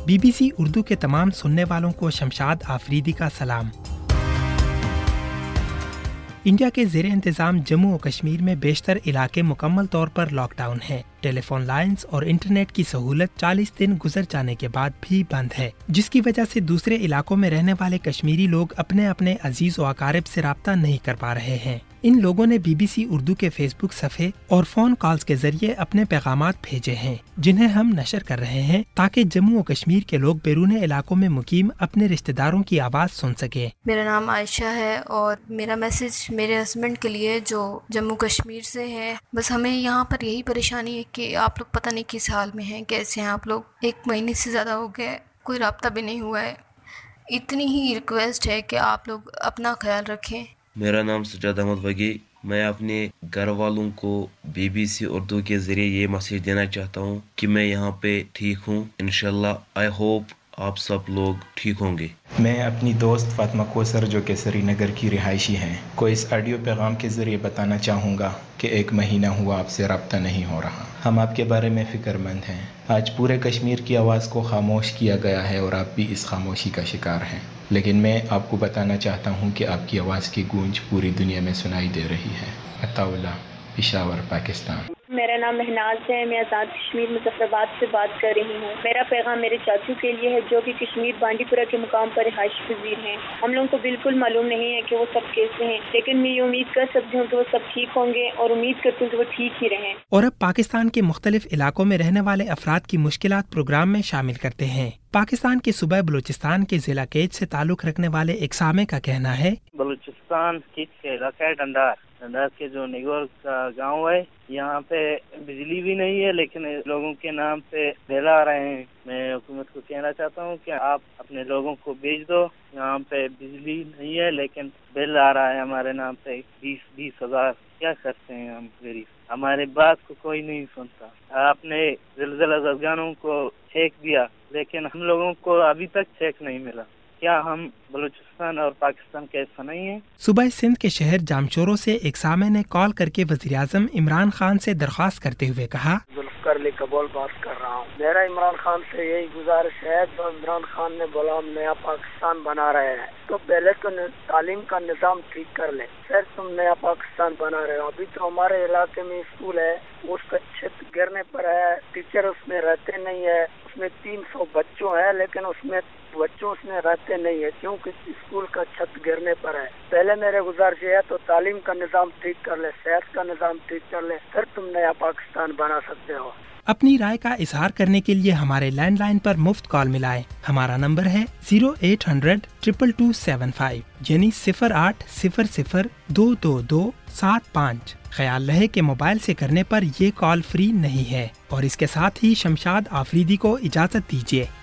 BBC Urdu के तमाम सुनने वालों को शमशाद आफरीदी का सलाम। इंडिया के ज़ेरे इंतज़ाम जम्मू और कश्मीर में बेशतर इलाके मुकम्मल तौर पर लॉकडाउन है। टेलीफोन लाइंस और इंटरनेट की सहूलत 40 दिन गुजर जाने के बाद भी बंद है, जिसकी वजह से दूसरे इलाकों में रहने वाले कश्मीरी लोग अपने अपने अजीज व अकारिब से राब्ता नहीं कर पा रहे हैं। इन लोगों ने BBC उर्दू के फेसबुक सफ़े और फ़ोन कॉल्स के जरिए अपने पैगामात भेजे हैं, जिन्हें हम नशर कर रहे हैं ताकि जम्मू और कश्मीर के लोग बैरून इलाकों में मुकीम अपने रिश्तेदारों की आवाज़ सुन सके। मेरा नाम आयशा है और मेरा मैसेज मेरे हस्बैंड के लिए जो जम्मू कश्मीर से है। बस हमें यहाँ पर यही परेशानी है कि आप लोग पता नहीं किस हाल में हैं, कैसे हैं आप लोग। 1 महीने से ज़्यादा हो गया, कोई राब्ता भी नहीं हुआ है। इतनी ही रिक्वेस्ट है कि आप लोग अपना ख्याल रखें। मेरा नाम सज्जाद अहमद वगी। मैं अपने घर वालों को BBC उर्दू के ज़रिए ये मैसेज देना चाहता हूँ कि मैं यहाँ पे ठीक हूँ। इंशाल्लाह आई होप आप सब लोग ठीक होंगे। मैं अपनी दोस्त फातिमा कोसर जो कि श्रीनगर की रिहायशी हैं को इस ऑडियो पैगाम के ज़रिए बताना चाहूँगा कि 1 महीना हुआ आपसे रब्ता नहीं हो रहा। हम आपके बारे में फ़िक्रमंद हैं। आज पूरे कश्मीर की आवाज़ को खामोश किया गया है और आप भी इस खामोशी का शिकार हैं, लेकिन मैं आपको बताना चाहता हूँ कि आपकी आवाज़ की गूंज पूरी दुनिया में सुनाई दे रही है। अताउल्लाह, पेशावर, पाकिस्तान। मेरा नाम महनाज है। मैं आज़ाद कश्मीर मुजफ्फराबाद से बात कर रही हूँ। मेरा पैगाम मेरे चाचू के लिए है जो कि कश्मीर बांडीपुरा के मुकाम पर रिहाइश पजीर हैं। हम लोगों को बिल्कुल मालूम नहीं है कि वो सब कैसे हैं, लेकिन मैं ये उम्मीद कर सकती हूँ कि वो सब ठीक होंगे और उम्मीद करती हूँ कि वो ठीक ही रहें। और अब पाकिस्तान के मुख्तलिफ इलाकों में रहने वाले अफराद की मुश्किलात प्रोग्राम में शामिल करते हैं। पाकिस्तान के सूबा बलूचिस्तान के जिला केज से ताल्लुक रखने वाले एक सामे का कहना है, बलूचिस्तान केज के इलाका है डंडार के जो निगोर का गांव है, यहाँ पे बिजली भी नहीं है, लेकिन लोगों के नाम पे बिल आ रहे हैं। मैं हुकूमत को कहना चाहता हूँ कि आप अपने लोगों को भेज दो। यहाँ पे बिजली नहीं है लेकिन बिल आ रहा है हमारे नाम पे 20 हजार। क्या करते हैं हम गरीब, हमारे बात को कोई नहीं सुनता। आपने ज़िलज़ला ज़दगानों को चेक दिया लेकिन हम लोगों को अभी तक चेक नहीं मिला। क्या हम बलूचिस्तान और पाकिस्तान के ऐसा नहीं है? सूबा सिंध के शहर जामचोरो से एक सामे ने कॉल करके वज़ीर आज़म इमरान खान से दरख्वास्त करते हुए कहा, जुल्फ़िकार अली कबूल बात कर रहा हूँ। मेरा इमरान खान से यही गुजारिश है, तो इमरान खान ने बोला हम नया पाकिस्तान बना रहे हैं, तो पहले तो तालीम का निज़ाम ठीक कर ले, फिर तुम नया पाकिस्तान बना रहे हो। अभी तो हमारे इलाके में स्कूल है, उसका छत गिरने पर है, टीचर उसमें रहते नहीं है, उसमें 300 बच्चों है लेकिन उसमें बच्चों उसमें रहते नहीं है क्योंकि स्कूल का छत गिरने पर है। पहले मेरे गुजारिश है तो तालीम का निज़ाम ठीक कर ले, सेहत का निज़ाम ठीक कर ले, फिर तुम नया पाकिस्तान बना सकते हो। अपनी राय का इजहार करने के लिए हमारे लैंडलाइन पर मुफ्त कॉल मिलाएं। हमारा नंबर है 0800 22275 यानी 0800 222 75। ख्याल रहे कि मोबाइल से करने पर ये कॉल फ्री नहीं है। और इसके साथ ही शमशाद आफरीदी को इजाजत दीजिए।